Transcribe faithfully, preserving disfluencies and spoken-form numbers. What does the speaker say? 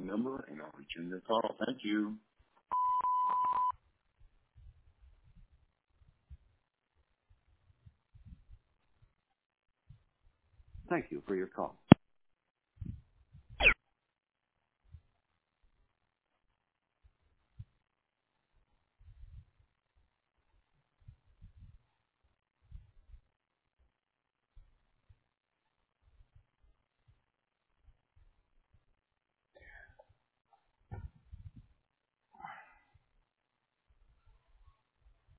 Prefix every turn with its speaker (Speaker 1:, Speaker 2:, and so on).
Speaker 1: number, and I'll return your call. Thank you.
Speaker 2: Thank you for your call.